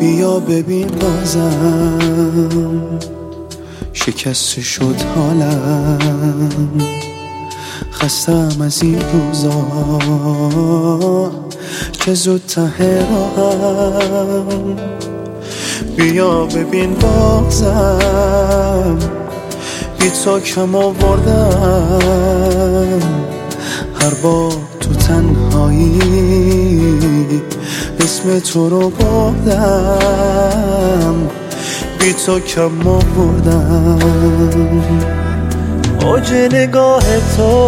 بیا ببین بازم شکست شد حالم، خستم از این روزا که زود ته راهم. بیا ببین بازم بی تو کم آوردم، هر بار تو تنهایی اسم تو رو بردم، بی تو کم آوردم. اوج نگاه تو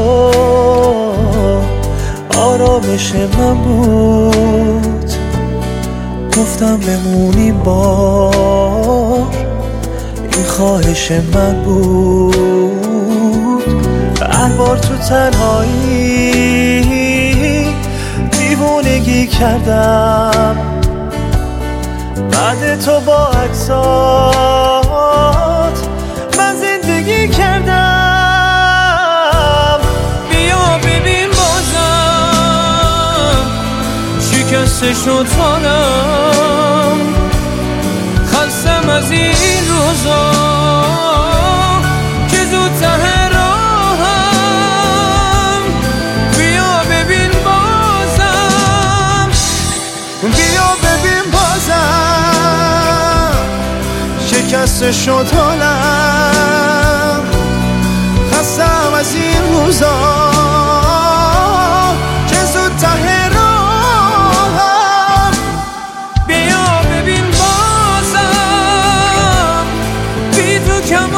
آرامش من بود، گفتم بمونیم با این خواهش من بود. هر بار تو تنهایی دیوونگی کردم، بعد تو با عکسات من زندگی کردم. بیا ببین بازم شکست شد حالم، خستم از این روزا که زود ته راهم. بیا ببین بازم، بیا ببین بازم شکست شد حالم، خستم از این روزا که زود ته راهم. بیا ببین بازم بی تو کم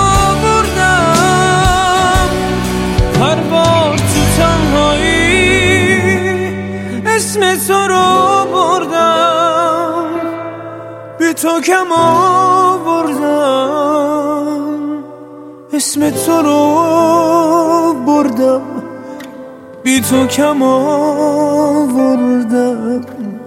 آوردم، هر بار تو تنهایی اسم تو رو بردم، بی تو کم آوردم، اسم تو رو بردم، بی تو کم آوردم.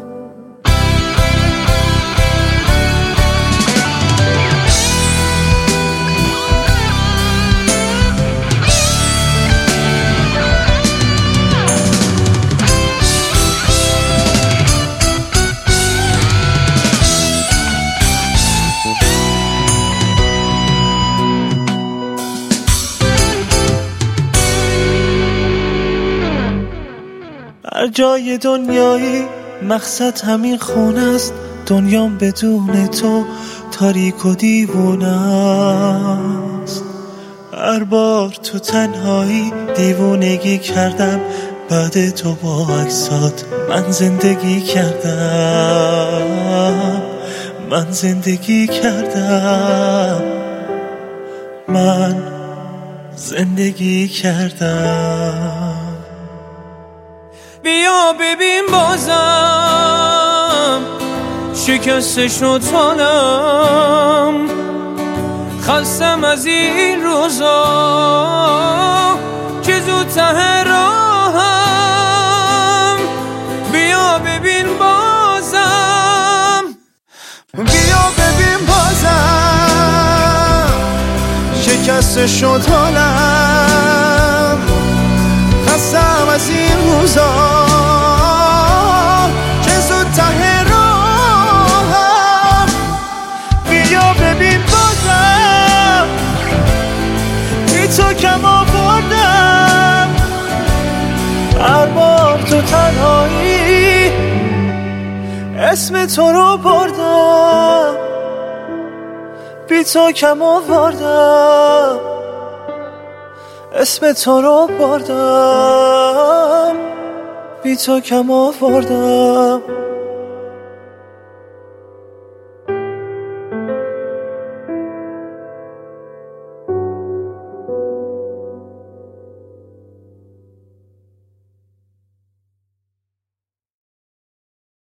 هر جای دنیایی مقصد همین خونه است، دنیام بدون تو تاریک و دیوونه است. هر بار تو تنهایی دیوونگی کردم، بعد تو با عکسات من زندگی کردم، من زندگی کردم، من زندگی کردم. بیا ببین بازم شکست شد حالم، خستم از این روزا که زود ته راهم. بیا ببین بازم، بیا ببین بازم شکست شد حالم، خستم از این روزا که زود ته راهم. بیا ببین بازم بی تو کم آوردم، هر بار تو تنهایی اسم تو رو بردم، بی تو کم آوردم، اسم تو رو بردم، بی تو کم آوردم.